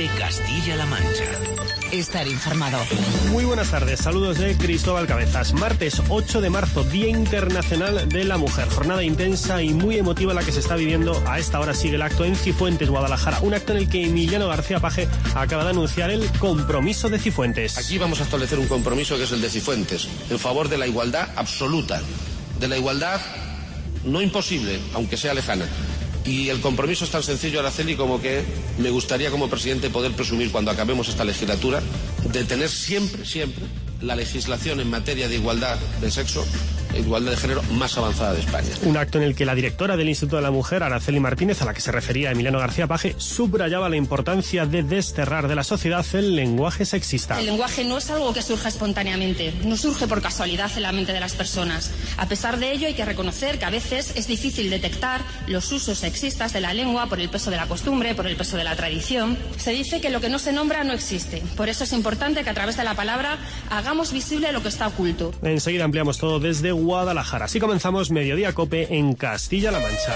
de Castilla-La Mancha. Estar informado. Muy buenas tardes, saludos de Cristóbal Cabezas. Martes 8 de marzo, Día Internacional de la Mujer. Jornada intensa y muy emotiva la que se está viviendo. A esta hora sigue el acto en Cifuentes, Guadalajara. Un acto en el que Emiliano García Paje acaba de anunciar el compromiso de Cifuentes. Aquí vamos a establecer un compromiso que es el de Cifuentes, en favor de la igualdad absoluta. De la igualdad no imposible, aunque sea lejana. Y el compromiso es tan sencillo, Araceli, como que me gustaría como presidente poder presumir cuando acabemos esta legislatura de tener siempre la legislación en materia de igualdad de sexo, igualdad de género más avanzada de España. Un acto en el que la directora del Instituto de la Mujer, Araceli Martínez, a la que se refería Emiliano García Paje, subrayaba la importancia de desterrar de la sociedad el lenguaje sexista. El lenguaje no es algo que surja espontáneamente, no surge por casualidad en la mente de las personas. A pesar de ello, hay que reconocer que a veces es difícil detectar los usos sexistas de la lengua por el peso de la costumbre, por el peso de la tradición. Se dice que lo que no se nombra no existe. Por eso es importante que a través de la palabra hagamos visible lo que está oculto. Enseguida ampliamos todo desde Guadalajara. Así comenzamos Mediodía Cope en Castilla-La Mancha.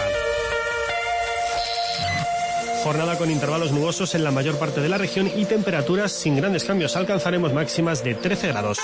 Jornada con intervalos nubosos en la mayor parte de la región y temperaturas sin grandes cambios. Alcanzaremos máximas de 13 grados.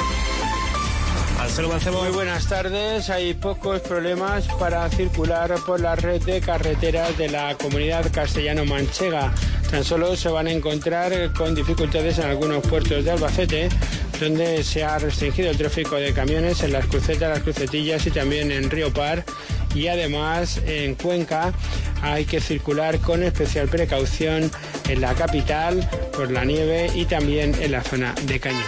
Muy buenas tardes. Hay pocos problemas para circular por la red de carreteras de la comunidad castellano-manchega. Tan solo se van a encontrar con dificultades en algunos puertos de Albacete, donde se ha restringido el tráfico de camiones en las crucetas, las crucetillas y también en Río Par. Y además en Cuenca hay que circular con especial precaución en la capital por la nieve y también en la zona de Cañete.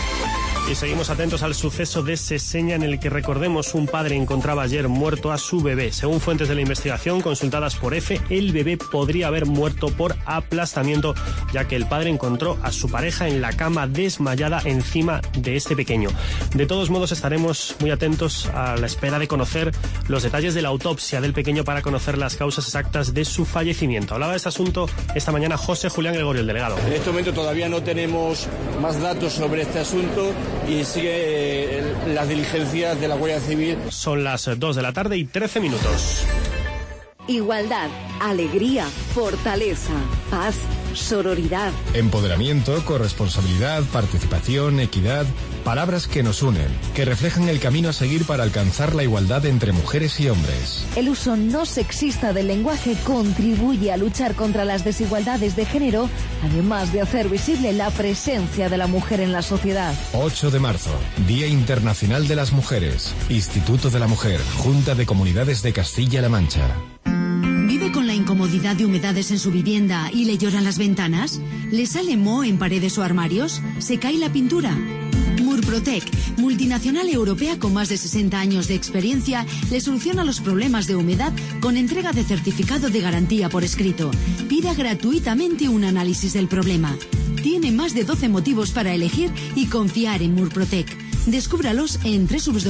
Y seguimos atentos al suceso de Seseña, en el que, recordemos, un padre encontraba ayer muerto a su bebé. Según fuentes de la investigación consultadas por EFE, el bebé podría haber muerto por aplastamiento, ya que el padre encontró a su pareja en la cama desmayada encima de este pequeño. De todos modos, estaremos muy atentos a la espera de conocer los detalles de la autopsia del pequeño para conocer las causas exactas de su fallecimiento. Hablaba de este asunto esta mañana José Julián Gregorio, el delegado. En este momento todavía no tenemos más datos sobre este asunto y sigue las diligencias de la Guardia Civil. Son las 2 de la tarde y 13 minutos. Igualdad, alegría, fortaleza, paz, sororidad. Empoderamiento, corresponsabilidad, participación, equidad. Palabras que nos unen, que reflejan el camino a seguir para alcanzar la igualdad entre mujeres y hombres. El uso no sexista del lenguaje contribuye a luchar contra las desigualdades de género, además de hacer visible la presencia de la mujer en la sociedad. 8 de marzo, Día Internacional de las Mujeres. Instituto de la Mujer, Junta de Comunidades de Castilla-La Mancha. ¿Vive con la incomodidad de humedades en su vivienda y le lloran las ventanas? ¿Le sale moho en paredes o armarios? ¿Se cae la pintura? Murprotec, multinacional europea con más de 60 años de experiencia, le soluciona los problemas de humedad con entrega de certificado de garantía por escrito. Pida gratuitamente un análisis del problema. Tiene más de 12 motivos para elegir y confiar en Murprotec. Descúbralos en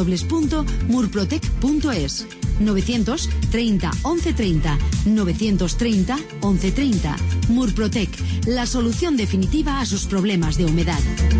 www.murprotec.es. 930 1130 930 1130. Murprotec, la solución definitiva a sus problemas de humedad.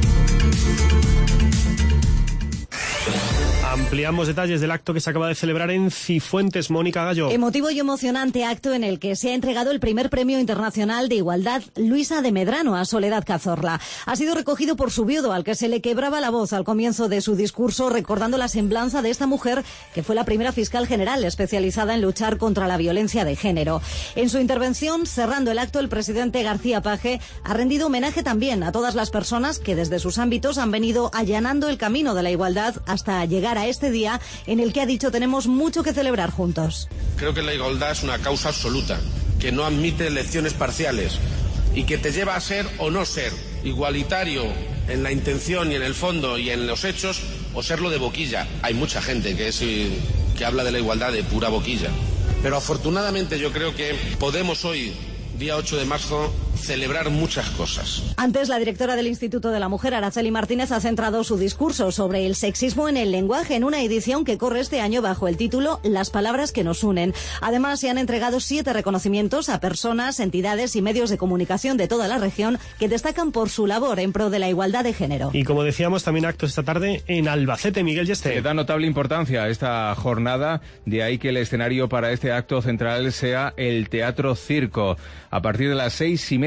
Ampliamos detalles del acto que se acaba de celebrar en Cifuentes. Mónica Gallo. Emotivo y emocionante acto en el que se ha entregado el primer Premio Internacional de Igualdad Luisa de Medrano a Soledad Cazorla. Ha sido recogido por su viudo, al que se le quebraba la voz al comienzo de su discurso, recordando la semblanza de esta mujer, que fue la primera fiscal general especializada en luchar contra la violencia de género. En su intervención, cerrando el acto, el presidente García Paje ha rendido homenaje también a todas las personas que desde sus ámbitos han venido allanando el camino de la igualdad hasta llegar a este día en el que ha dicho tenemos mucho que celebrar juntos. Creo que la igualdad es una causa absoluta, que no admite elecciones parciales y que te lleva a ser o no ser igualitario en la intención y en el fondo y en los hechos, o serlo de boquilla. Hay mucha gente que habla de la igualdad de pura boquilla. Pero afortunadamente yo creo que podemos hoy, día 8 de marzo, celebrar muchas cosas. Antes, la directora del Instituto de la Mujer, Araceli Martínez, ha centrado su discurso sobre el sexismo en el lenguaje en una edición que corre este año bajo el título Las palabras que nos unen. Además, se han entregado 7 reconocimientos a personas, entidades y medios de comunicación de toda la región que destacan por su labor en pro de la igualdad de género. Y como decíamos, también actos esta tarde en Albacete. Miguel Yeste. Le da notable importancia a esta jornada, de ahí que el escenario para este acto central sea el Teatro Circo. A partir de las 6:30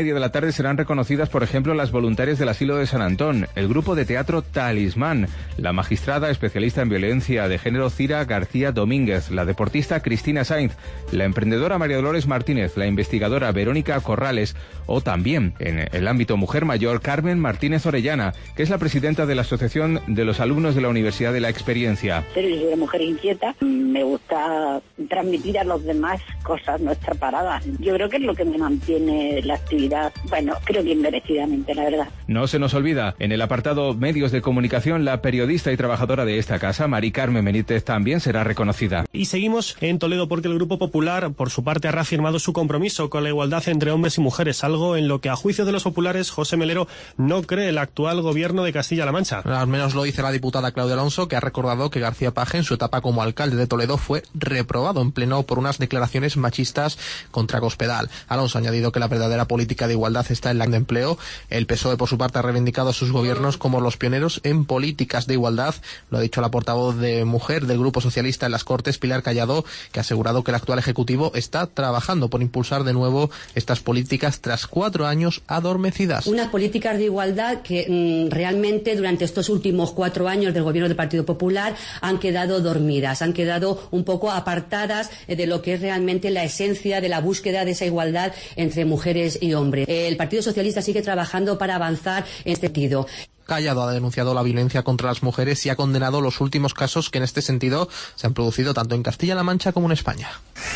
1:30 de la tarde serán reconocidas, por ejemplo, las voluntarias del asilo de San Antón, el grupo de teatro Talismán, la magistrada especialista en violencia de género Cira García Domínguez, la deportista Cristina Sainz, la emprendedora María Dolores Martínez, la investigadora Verónica Corrales o también, en el ámbito mujer mayor, Carmen Martínez Orellana, que es la presidenta de la Asociación de los Alumnos de la Universidad de la Experiencia. Yo soy una mujer inquieta, me gusta transmitir a los demás cosas no extrapoladas. Yo creo que es lo que me mantiene la actividad, bueno, creo que inmerecidamente, la verdad. No se nos olvida, en el apartado medios de comunicación, la periodista y trabajadora de esta casa, Mari Carmen Benítez, también será reconocida. Y seguimos en Toledo porque el Grupo Popular, por su parte, ha reafirmado su compromiso con la igualdad entre hombres y mujeres, algo en lo que, a juicio de los populares, José Melero no cree el actual gobierno de Castilla-La Mancha. Al menos lo dice la diputada Claudia Alonso, que ha recordado que García Paje, en su etapa como alcalde de Toledo, fue reprobado en pleno por unas declaraciones machistas contra Cospedal. Alonso ha añadido que la verdadera política de igualdad está en la de empleo. El PSOE, por su parte, ha reivindicado a sus gobiernos como los pioneros en políticas de igualdad. Lo ha dicho la portavoz de Mujer del Grupo Socialista en las Cortes, Pilar Callado, que ha asegurado que el actual Ejecutivo está trabajando por impulsar de nuevo estas políticas tras 4 años adormecidas. Unas políticas de igualdad que realmente durante estos últimos 4 años del gobierno del Partido Popular han quedado dormidas, han quedado un poco apartadas de lo que es realmente la esencia de la búsqueda de esa igualdad entre mujeres y hombres. El Partido Socialista sigue trabajando para avanzar en este sentido. Callado ha denunciado la violencia contra las mujeres y ha condenado los últimos casos que en este sentido se han producido tanto en Castilla-La Mancha como en España.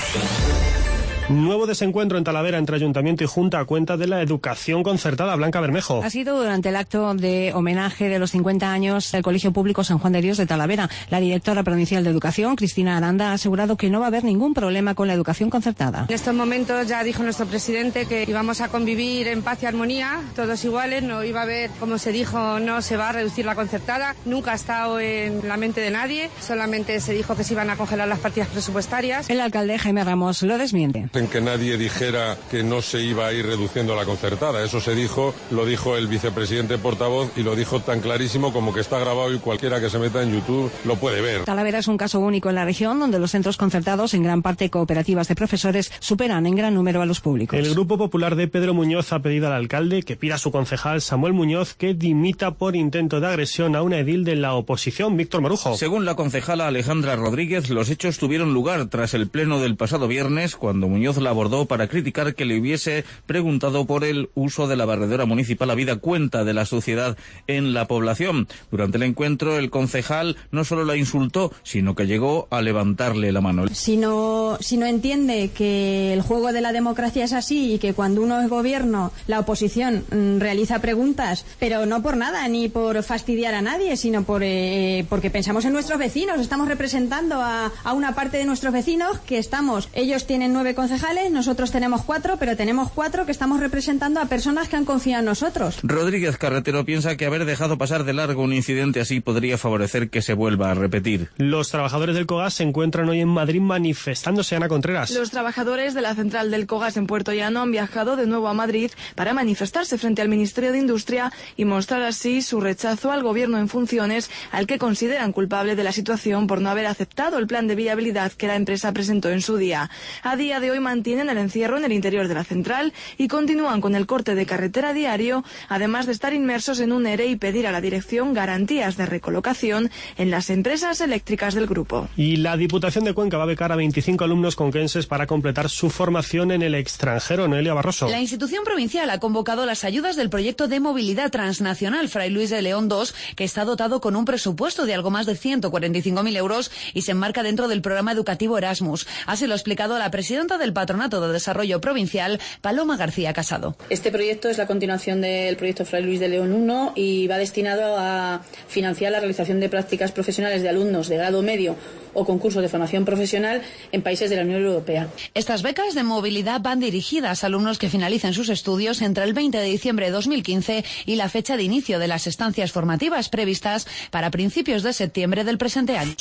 Nuevo desencuentro en Talavera entre Ayuntamiento y Junta a cuenta de la educación concertada. Blanca Bermejo. Ha sido durante el acto de homenaje de los 50 años del Colegio Público San Juan de Dios de Talavera. La directora provincial de Educación, Cristina Aranda, ha asegurado que no va a haber ningún problema con la educación concertada. En estos momentos ya dijo nuestro presidente que íbamos a convivir en paz y armonía, todos iguales, no iba a haber, como se dijo, no se va a reducir la concertada. Nunca ha estado en la mente de nadie, solamente se dijo que se iban a congelar las partidas presupuestarias. El alcalde Jaime Ramos lo desmiente. En que nadie dijera que no se iba a ir reduciendo la concertada. Eso se dijo, lo dijo el vicepresidente portavoz y lo dijo tan clarísimo como que está grabado y cualquiera que se meta en YouTube lo puede ver. Talavera es un caso único en la región donde los centros concertados, en gran parte cooperativas de profesores, superan en gran número a los públicos. El Grupo Popular de Pedro Muñoz ha pedido al alcalde que pida a su concejal Samuel Muñoz que dimita por intento de agresión a una edil de la oposición, Víctor Marujo. Según la concejala Alejandra Rodríguez, los hechos tuvieron lugar tras el pleno del pasado viernes, cuando Muñoz la abordó para criticar que le hubiese preguntado por el uso de la barredora municipal habida cuenta de la suciedad en la población. Durante el encuentro, el concejal no solo la insultó, sino que llegó a levantarle la mano. Si no entiende que el juego de la democracia es así y que cuando uno es gobierno, la oposición realiza preguntas, pero no por nada, ni por fastidiar a nadie, sino porque pensamos en nuestros vecinos, estamos representando a una parte de nuestros vecinos que ellos tienen 9 concejales, nosotros tenemos 4, pero tenemos 4 que estamos representando a personas que han confiado en nosotros. Rodríguez Carretero piensa que haber dejado pasar de largo un incidente así podría favorecer que se vuelva a repetir. Los trabajadores del COGAS se encuentran hoy en Madrid manifestándose. Ana Contreras. Los trabajadores de la central del COGAS en Puerto Llano han viajado de nuevo a Madrid para manifestarse frente al Ministerio de Industria y mostrar así su rechazo al gobierno en funciones, al que consideran culpable de la situación por no haber aceptado el plan de viabilidad que la empresa presentó en su día. A día de hoy mantienen el encierro en el interior de la central y continúan con el corte de carretera diario, además de estar inmersos en un ERE y pedir a la dirección garantías de recolocación en las empresas eléctricas del grupo. Y la Diputación de Cuenca va a becar a 25 alumnos conquenses para completar su formación en el extranjero. Noelia Barroso. La institución provincial ha convocado las ayudas del proyecto de movilidad transnacional Fray Luis de León II, que está dotado con un presupuesto de algo más de 145.000 euros y se enmarca dentro del programa educativo Erasmus. Así lo ha explicado la presidenta del Patronato de Desarrollo Provincial, Paloma García Casado. Este proyecto es la continuación del proyecto Fray Luis de León I y va destinado a financiar la realización de prácticas profesionales de alumnos de grado medio o concursos de formación profesional en países de la Unión Europea. Estas becas de movilidad van dirigidas a alumnos que finalicen sus estudios entre el 20 de diciembre de 2015 y la fecha de inicio de las estancias formativas previstas para principios de septiembre del presente año.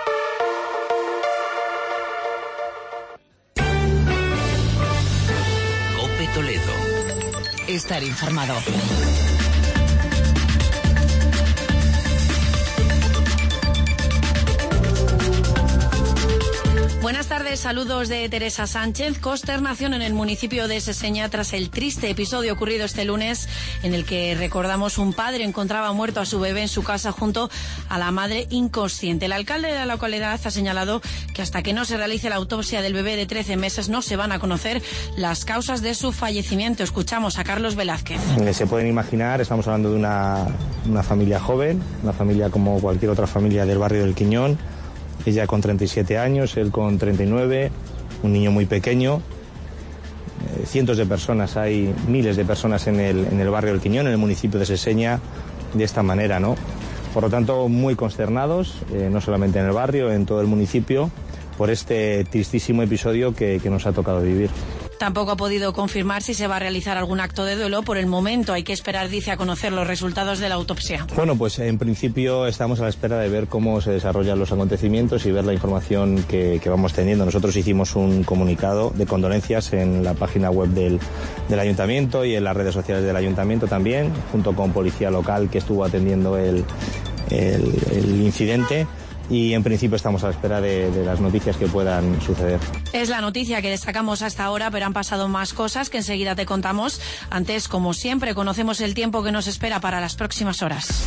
COPE Toledo. Estar informado. Buenas tardes, saludos de Teresa Sánchez. Consternación en el municipio de Seseña tras el triste episodio ocurrido este lunes en el que, recordamos, un padre encontraba muerto a su bebé en su casa junto a la madre inconsciente. El alcalde de la localidad ha señalado que hasta que no se realice la autopsia del bebé de 13 meses no se van a conocer las causas de su fallecimiento. Escuchamos a Carlos Velázquez. Se pueden imaginar, estamos hablando de una familia joven, una familia como cualquier otra familia del barrio del Quiñón. Ella con 37 años, él con 39, un niño muy pequeño. Cientos de personas, hay miles de personas en el barrio del Quiñón, en el municipio de Seseña, de esta manera, ¿no? Por lo tanto, muy consternados, no solamente en el barrio, en todo el municipio, por este tristísimo episodio que nos ha tocado vivir. Tampoco ha podido confirmar si se va a realizar algún acto de duelo. Por el momento hay que esperar, dice, a conocer los resultados de la autopsia. Bueno, pues en principio estamos a la espera de ver cómo se desarrollan los acontecimientos y ver la información que vamos teniendo. Nosotros hicimos un comunicado de condolencias en la página web del ayuntamiento y en las redes sociales del ayuntamiento también, junto con policía local que estuvo atendiendo el incidente. Y en principio estamos a la espera de las noticias que puedan suceder. Es la noticia que destacamos hasta ahora, pero han pasado más cosas que enseguida te contamos. Antes, como siempre, conocemos el tiempo que nos espera para las próximas horas.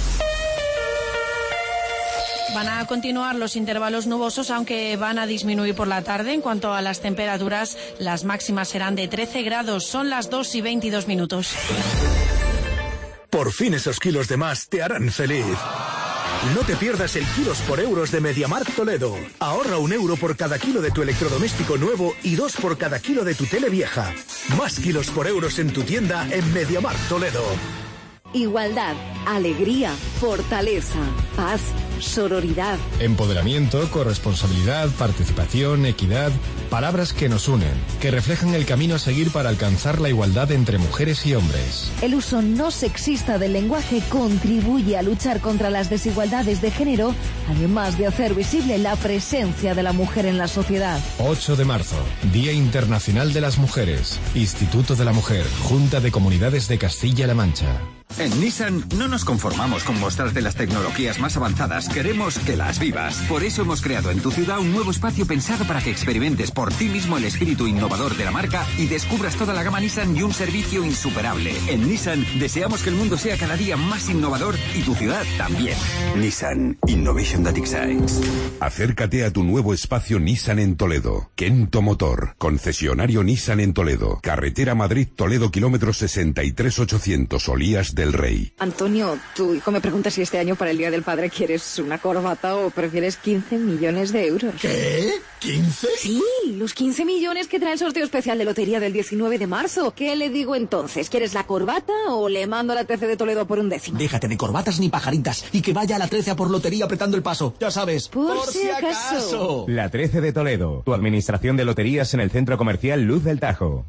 Van a continuar los intervalos nubosos, aunque van a disminuir por la tarde. En cuanto a las temperaturas, las máximas serán de 13 grados. Son las 2:22. Por fin esos kilos de más te harán feliz. No te pierdas el Kilos por Euros de MediaMarkt Toledo. Ahorra €1 por cada kilo de tu electrodoméstico nuevo y 2 por cada kilo de tu tele vieja. Más Kilos por Euros en tu tienda en MediaMarkt Toledo. Igualdad, alegría, fortaleza, paz, sororidad. Empoderamiento, corresponsabilidad, participación, equidad. Palabras que nos unen, que reflejan el camino a seguir para alcanzar la igualdad entre mujeres y hombres. El uso no sexista del lenguaje contribuye a luchar contra las desigualdades de género, además de hacer visible la presencia de la mujer en la sociedad. 8 de marzo, Día Internacional de las Mujeres. Instituto de la Mujer, Junta de Comunidades de Castilla-La Mancha. En Nissan no nos conformamos con mostrarte las tecnologías más avanzadas, queremos que las vivas. Por eso hemos creado en tu ciudad un nuevo espacio pensado para que experimentes por ti mismo el espíritu innovador de la marca y descubras toda la gama Nissan y un servicio insuperable. En Nissan deseamos que el mundo sea cada día más innovador y tu ciudad también. Nissan Innovation That Excites. Acércate a tu nuevo espacio Nissan en Toledo. Kento Motor, concesionario Nissan en Toledo. Carretera Madrid-Toledo, kilómetros 63,800, Olías del Rey. Antonio, tu hijo me pregunta si este año para el Día del Padre quieres una corbata o prefieres 15 millones de euros. ¿Qué? ¿15? Sí, los 15 millones que trae el sorteo especial de lotería del 19 de marzo. ¿Qué le digo entonces? ¿Quieres la corbata o le mando a la 13 de Toledo por un décimo? Déjate de corbatas ni pajaritas y que vaya a la 13 a por lotería apretando el paso. Ya sabes. Por si acaso. La 13 de Toledo, tu administración de loterías en el centro comercial Luz del Tajo.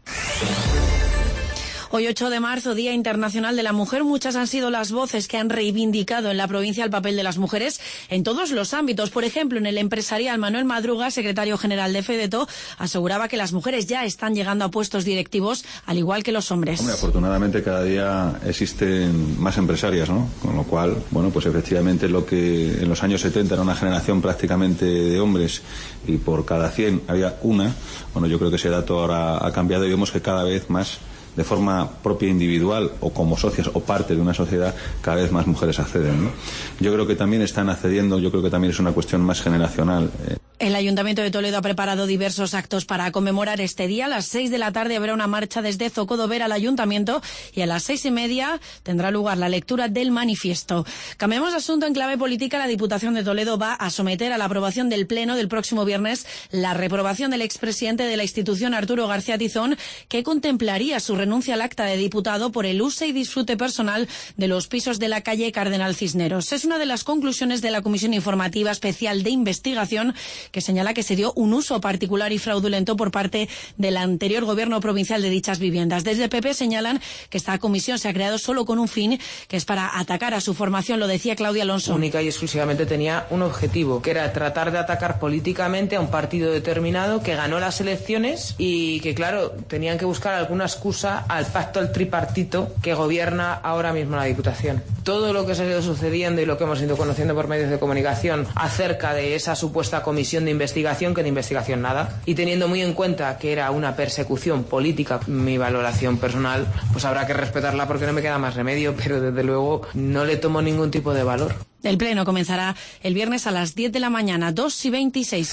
Hoy 8 de marzo, Día Internacional de la Mujer. Muchas han sido las voces que han reivindicado en la provincia el papel de las mujeres en todos los ámbitos. Por ejemplo, en el empresarial, Manuel Madruga, secretario general de Fedeto, aseguraba que las mujeres ya están llegando a puestos directivos, al igual que los hombres. Hombre, afortunadamente cada día existen más empresarias, ¿no? Con lo cual, bueno, pues efectivamente lo que en los años 70 era una generación prácticamente de hombres y por cada 100 había una, bueno, yo creo que ese dato ahora ha cambiado y vemos que cada vez más, de forma propia individual o como socias o parte de una sociedad, cada vez más mujeres acceden, ¿no? Yo creo que también están accediendo, yo creo que también es una cuestión más generacional. El Ayuntamiento de Toledo ha preparado diversos actos para conmemorar este día. A las 6 de la tarde habrá una marcha desde Zocodover al Ayuntamiento y a las 6:30 tendrá lugar la lectura del manifiesto. Cambiamos de asunto en clave política. La Diputación de Toledo va a someter a la aprobación del Pleno del próximo viernes la reprobación del expresidente de la institución, Arturo García Tizón, que contemplaría su renuncia al acta de diputado por el uso y disfrute personal de los pisos de la calle Cardenal Cisneros. Es una de las conclusiones de la Comisión Informativa Especial de Investigación, que señala que se dio un uso particular y fraudulento por parte del anterior gobierno provincial de dichas viviendas. Desde el PP señalan que esta comisión se ha creado solo con un fin, que es para atacar a su formación, lo decía Claudia Alonso. Única y exclusivamente tenía un objetivo, que era tratar de atacar políticamente a un partido determinado que ganó las elecciones y que, claro, tenían que buscar alguna excusa al pacto del tripartito que gobierna ahora mismo la Diputación. todo lo que se ha ido sucediendo y lo que hemos ido conociendo por medios de comunicación acerca de esa supuesta comisión de investigación, que de investigación nada, y teniendo muy en cuenta que era una persecución política, mi valoración personal, pues habrá que respetarla porque no me queda más remedio, pero desde luego no le tomo ningún tipo de valor. El pleno comenzará el viernes a las 10 de la mañana, 2:26.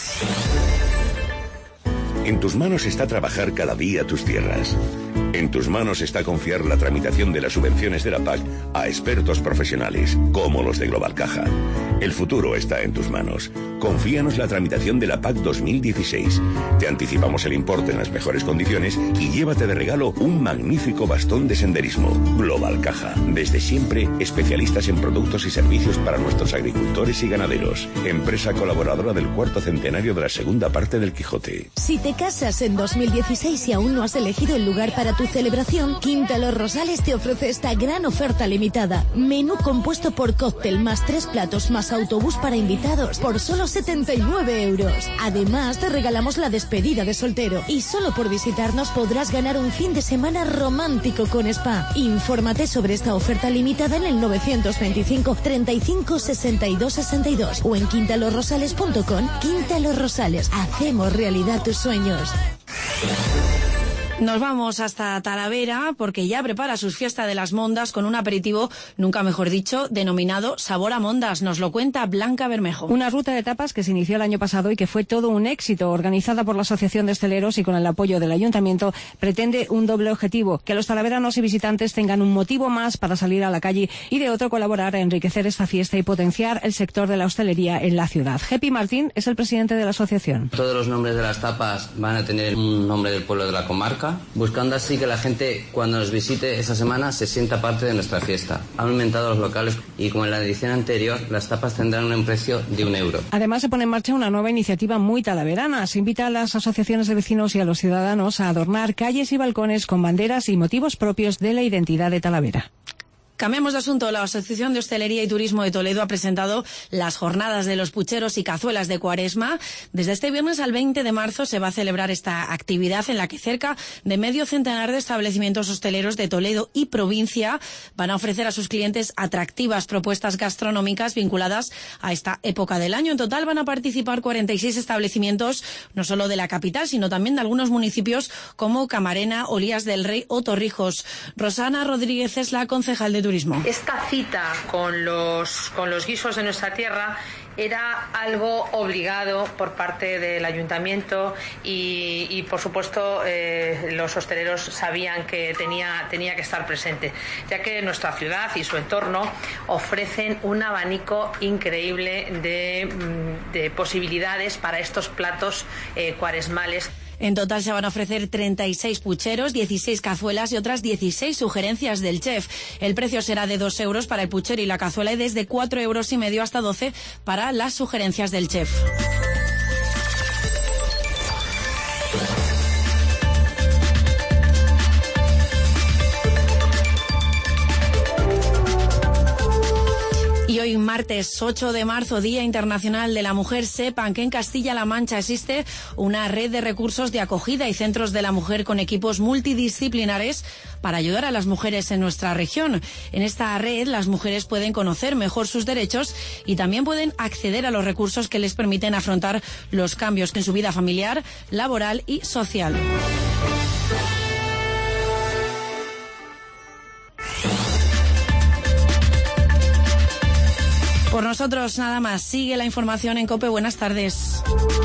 En tus manos está trabajar cada día tus tierras. En tus manos está confiar la tramitación de las subvenciones de la PAC a expertos profesionales, como los de Global Caja. El futuro está en tus manos. Confíanos la tramitación de la PAC 2016. Te anticipamos el importe en las mejores condiciones y llévate de regalo un magnífico bastón de senderismo. Global Caja. Desde siempre, especialistas en productos y servicios para nuestros agricultores y ganaderos. Empresa colaboradora del 4º centenario de la segunda parte del Quijote. Si te casas en 2016 y aún no has elegido el lugar para tu celebración, Quinta Los Rosales te ofrece esta gran oferta limitada. Menú compuesto por cóctel más 3 platos más autobús para invitados por solo 79 euros. Además, te regalamos la despedida de soltero y solo por visitarnos podrás ganar un fin de semana romántico con spa. Infórmate sobre esta oferta limitada en el 925 35 62 62 o en quintalosrosales.com. Quinta Los Rosales, hacemos realidad tus sueños. Nos vamos hasta Talavera porque ya prepara sus fiestas de las mondas con un aperitivo, nunca mejor dicho, denominado Sabor a Mondas. Nos lo cuenta Blanca Bermejo. Una ruta de tapas que se inició el año pasado y que fue todo un éxito. Organizada por la Asociación de Hosteleros y con el apoyo del Ayuntamiento, pretende un doble objetivo: que los talaveranos y visitantes tengan un motivo más para salir a la calle y de otro colaborar a enriquecer esta fiesta y potenciar el sector de la hostelería en la ciudad. Jepi Martín es el presidente de la asociación. Todos los nombres de las tapas van a tener un nombre del pueblo de la comarca, buscando así que la gente cuando nos visite esa semana se sienta parte de nuestra fiesta. Han aumentado los locales y como en la edición anterior, las tapas tendrán un precio de €1. Además se pone en marcha una nueva iniciativa muy talaverana. Se invita a las asociaciones de vecinos y a los ciudadanos a adornar calles y balcones con banderas y motivos propios de la identidad de Talavera. Cambiamos de asunto. La Asociación de Hostelería y Turismo de Toledo ha presentado las jornadas de los pucheros y cazuelas de Cuaresma. Desde este viernes al 20 de marzo se va a celebrar esta actividad en la que cerca de medio centenar de establecimientos hosteleros de Toledo y provincia van a ofrecer a sus clientes atractivas propuestas gastronómicas vinculadas a esta época del año. En total van a participar 46 establecimientos, no solo de la capital, sino también de algunos municipios como Camarena, Olías del Rey o Torrijos. Rosana Rodríguez es la concejal de Turismo. Esta cita con los guisos de nuestra tierra era algo obligado por parte del ayuntamiento y por supuesto los hosteleros sabían que tenía que estar presente, ya que nuestra ciudad y su entorno ofrecen un abanico increíble de posibilidades para estos platos cuaresmales. En total se van a ofrecer 36 pucheros, 16 cazuelas y otras 16 sugerencias del chef. El precio será de €2 para el puchero y la cazuela y desde €4,50 hasta 12 para las sugerencias del chef. Y hoy, martes 8 de marzo, Día Internacional de la Mujer, sepan que en Castilla-La Mancha existe una red de recursos de acogida y centros de la mujer con equipos multidisciplinares para ayudar a las mujeres en nuestra región. En esta red, las mujeres pueden conocer mejor sus derechos y también pueden acceder a los recursos que les permiten afrontar los cambios en su vida familiar, laboral y social. Por nosotros nada más. Sigue la información en COPE. Buenas tardes.